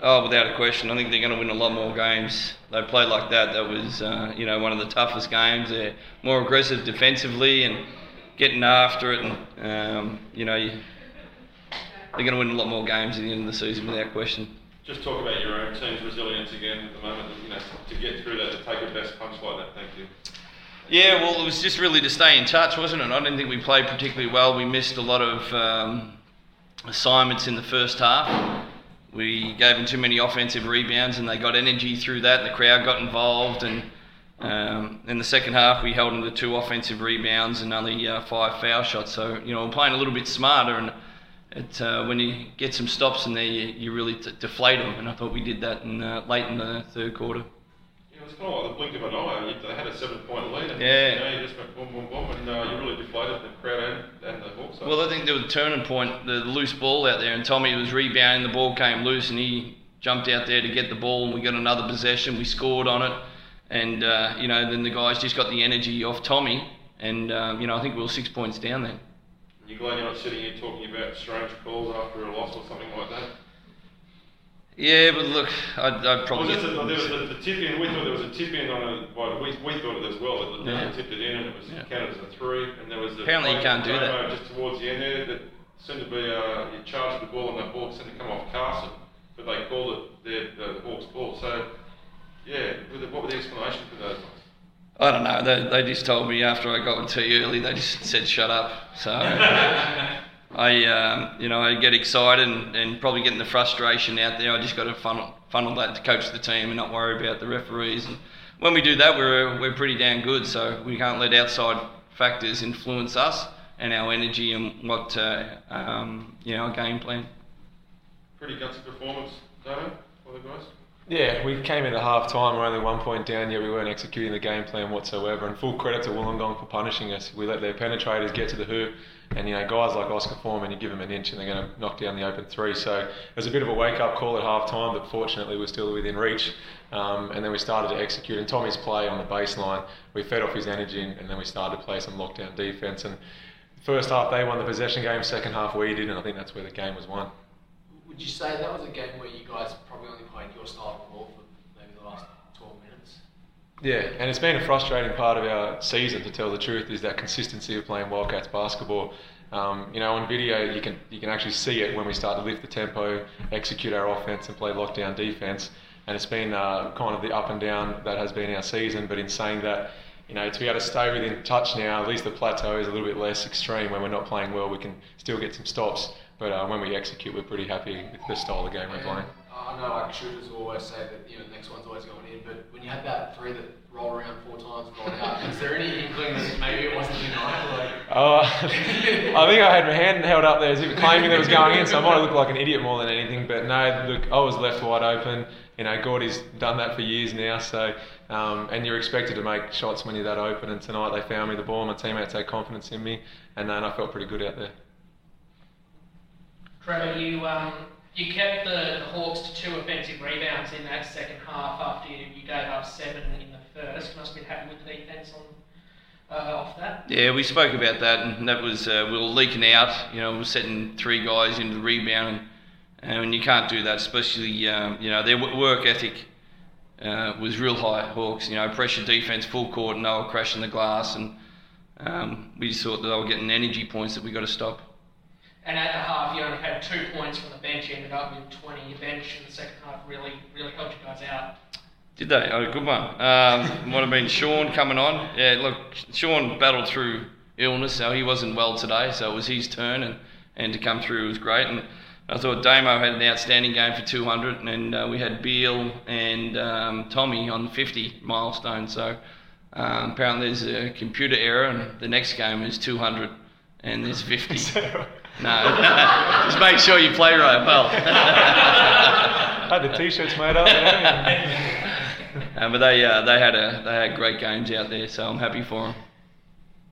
Oh, without a question. I think they're going to win a lot more games. They play like that. That was, one of the toughest games. They're more aggressive defensively and getting after it. And, they're going to win a lot more games at the end of the season, without question. Just talk about your own team's resilience again at the moment. To get through that, to take a best punch like that. Thank you. Yeah, well, it was just really to stay in touch, wasn't it? I didn't think we played particularly well. We missed a lot of assignments in the first half. We gave them too many offensive rebounds, and they got energy through that, and the crowd got involved. And in the second half, we held them to 2 offensive rebounds and only 5 foul shots. So, we're playing a little bit smarter, and when you get some stops in there, you really deflate them. And I thought we did that late in the third quarter. Yeah, it was kind of like the blink of an eye. They had a 7-point lead. And yeah. You just went boom, boom, boom, and you really deflated the crowd and the Hawks. Well, I think there was a turning point, the loose ball out there, and Tommy was rebounding, the ball came loose, and he jumped out there to get the ball, and we got another possession, we scored on it, and then the guys just got the energy off Tommy, and I think we were 6 points down then. You're glad you're not sitting here talking about strange calls after a loss or something like that? Yeah, but look, I'd probably... There was the tip-in, we thought there was a tip-in on it, we thought it as well, that the tipped it in and it was counted as a 3, and there was the... Apparently you can't do that. Just towards the end there, that seemed to be, you charged the ball and that ball seemed to come off Carson, but they called it the Hawks ball, so, yeah, what were the explanations for those ones? I don't know. They just told me after I got with tea early. They just said shut up. So I get excited and probably getting the frustration out there. I just got to funnel that to coach the team and not worry about the referees. And when we do that, we're pretty damn good. So we can't let outside factors influence us and our energy and what our game plan. Pretty gutsy performance, Damo, for the guys. Yeah, we came into half time, we're only 1 point down, yet we weren't executing the game plan whatsoever, and full credit to Wollongong for punishing us. We let their penetrators get to the hoop, and guys like Oscar Foreman, you give them an inch and they're going to knock down the open 3. So it was a bit of a wake-up call at half time, but fortunately we're still within reach, and then we started to execute. And Tommy's play on the baseline, we fed off his energy, and then we started to play some lockdown defence. And first half they won the possession game, second half we did, and I think that's where the game was won. Would you say that was a game where you guys probably only played your style of ball for maybe the last 12 minutes? Yeah, and it's been a frustrating part of our season, to tell the truth, is that consistency of playing Wildcats basketball. On video you can actually see it when we start to lift the tempo, execute our offense and play lockdown defense, and it's been kind of the up and down that has been our season. But in saying that, to be able to stay within touch now, at least the plateau is a little bit less extreme. When we're not playing well, we can still get some stops. But when we execute, we're pretty happy with the style of game we're playing. I know shooters always say that the next one's always going in, but when you had that 3 that rolled around 4 times and rolled out, is there any inkling that maybe it wasn't the night? I think I had my hand held up there as if claiming that it was going in, so I might have looked like an idiot more than anything. But no, look, I was left wide open. Gordy's done that for years now, so and you're expected to make shots when you're that open. And tonight they found me the ball, my teammates had confidence in me, and I felt pretty good out there. Trevor, you kept the Hawks to 2 offensive rebounds in that second half after you gave up 7 in the first. You must have been happy with the defence off that. Yeah, we spoke about that, and that was we were leaking out. We were setting 3 guys into the rebound, and you can't do that, especially their work ethic was real high. Hawks, pressure defence, full court, and they were crashing the glass, and we just thought that they were getting energy points that we got to stop. And at the half, you only had 2 points from the bench. You ended up with 20. Your bench in the second half really helped you guys out. Did they? Oh, good one. Might have been Sean coming on. Yeah, look, Sean battled through illness, so he wasn't well today, so it was his turn, and to come through was great. And I thought Damo had an outstanding game for 200, and we had Beal and Tommy on the 50 milestone. So apparently there's a computer error, and the next game is 200, and there's 50. No, just make sure you play right well. Had the t-shirts made up. But they had great games out there, so I'm happy for them.